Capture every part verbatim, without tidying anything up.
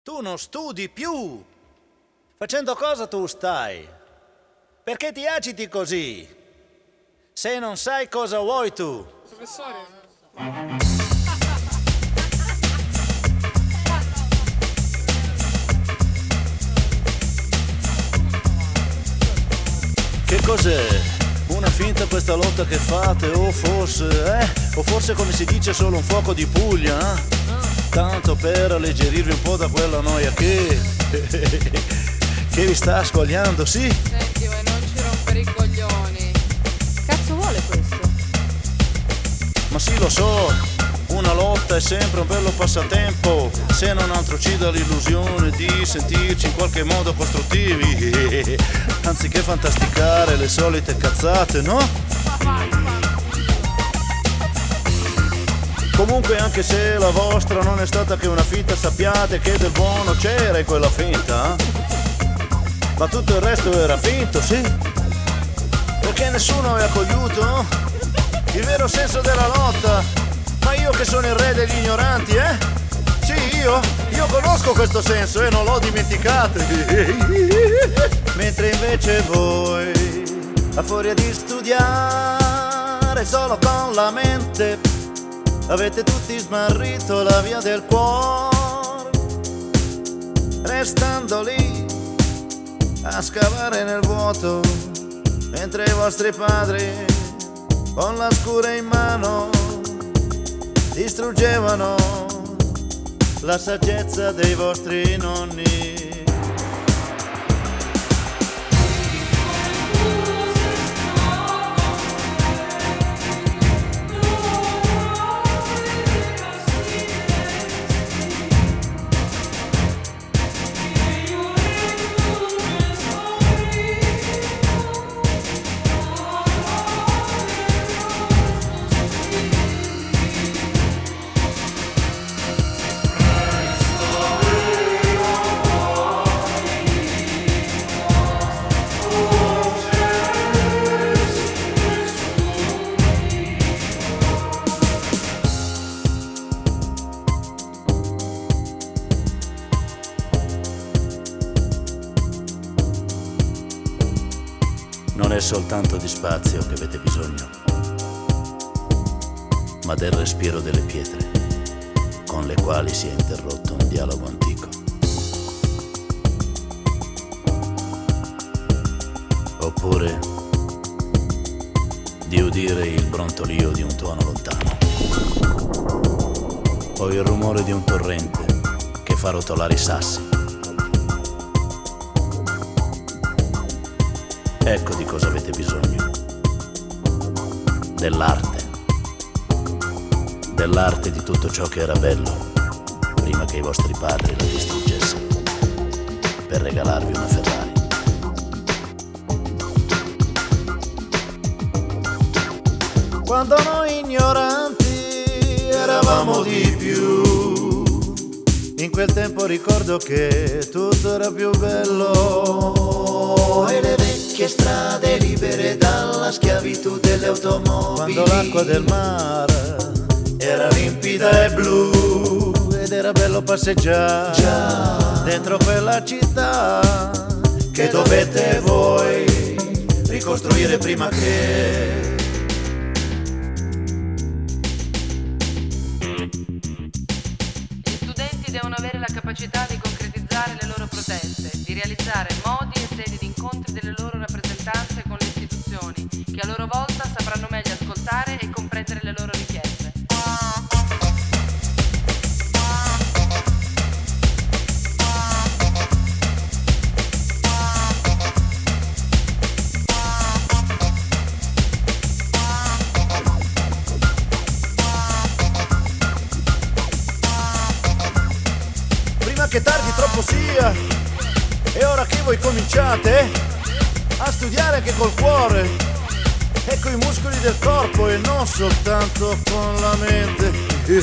Tu non studi più. Facendo cosa tu stai? Perché ti agiti così? Se non sai cosa vuoi tu. Professore. Che cos'è? Una finta questa lotta che fate? O forse, eh? O forse come si dice solo un fuoco di Puglia, eh? Tanto per alleggerirvi un po' da quella noia che... che vi sta squagliando, sì? Senti, ma non ci rompere i coglioni. Cazzo vuole questo? Ma sì, lo so, una lotta è sempre un bello passatempo, se non altro ci dà l'illusione di sentirci in qualche modo costruttivi, anziché fantasticare le solite cazzate, no? Comunque, anche se la vostra non è stata che una finta, sappiate che del buono c'era in quella finta, eh? Ma tutto il resto era finto, sì? Perché nessuno aveva cogliuto il vero senso della lotta. Ma io che sono il re degli ignoranti, eh? Sì, io, io conosco questo senso e non l'ho dimenticato. Mentre invece voi, a furia di studiare solo con la mente, avete tutti smarrito la via del cuore, restando lì a scavare nel vuoto, mentre i vostri padri, con la scura in mano, distruggevano la saggezza dei vostri nonni. Non è soltanto di spazio che avete bisogno, ma del respiro delle pietre con le quali si è interrotto un dialogo antico. Oppure di udire il brontolio di un tuono lontano, o il rumore di un torrente che fa rotolare i sassi. Ecco di cosa avete bisogno. Dell'arte. Dell'arte di tutto ciò che era bello prima che i vostri padri la distruggessero per regalarvi una Ferrari. Quando noi ignoranti eravamo di più, in quel tempo ricordo che tutto era più bello e le vecchie strade libere dalla schiavitù delle automobili, quando l'acqua del mare era limpida e blu ed era bello passeggiare già dentro quella città che dovete voi ricostruire prima che devono avere la capacità di concretizzare le loro proteste, di realizzare modi e sedi di incontri delle loro rappresentanze con le istituzioni, che a loro volta sapranno meglio ascoltare e comprendere le loro richieste. Che tardi troppo sia, e ora che voi cominciate a studiare anche col cuore e coi muscoli del corpo e non soltanto con la mente,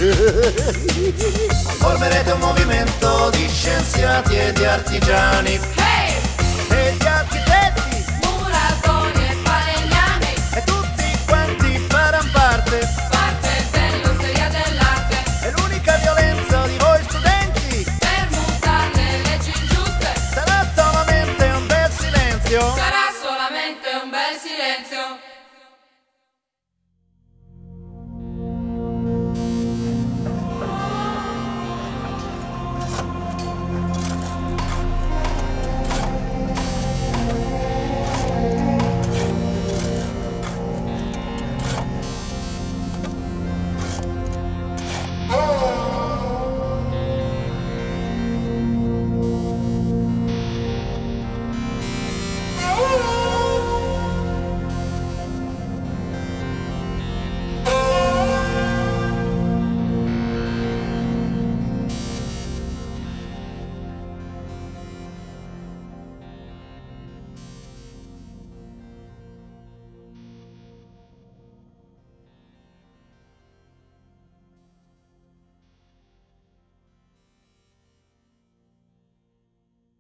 formerete un movimento di scienziati e di artigiani